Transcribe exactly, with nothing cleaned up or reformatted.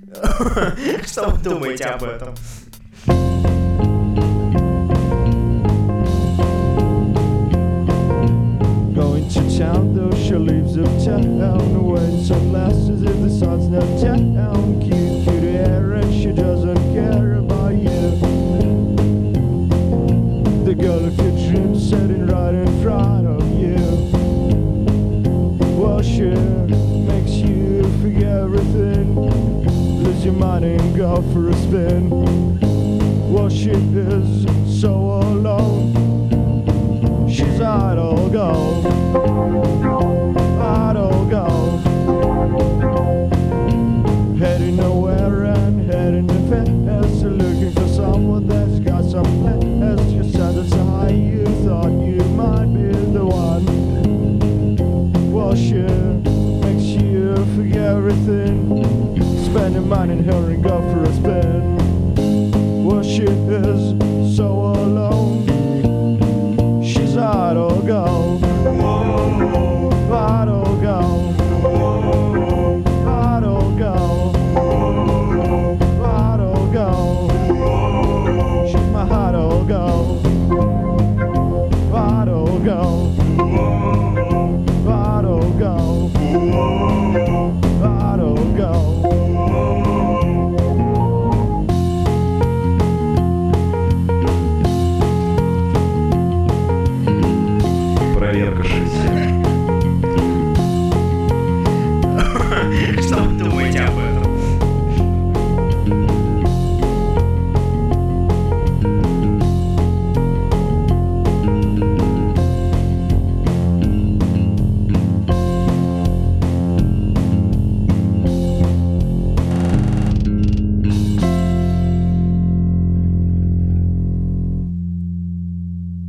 Что вы думаете об этом? Going to town, though she leaves uptown. Wearing sunglasses if the sun's not down. Cute, cute hair, and she doesn't care about you. The girl of your dreams sitting right in front of you. Well, she makes you forget everything. Lose your mind and go for a spin. Well, she is so alone. She's idle gold, idle gold. Heading nowhere and heading to fast. Looking for someone that's got some class. You said it's high, you thought you might be the one. Well, she makes you forget everything. Spending money in her and go for a spin. Well, she is so alone. She's idle gold.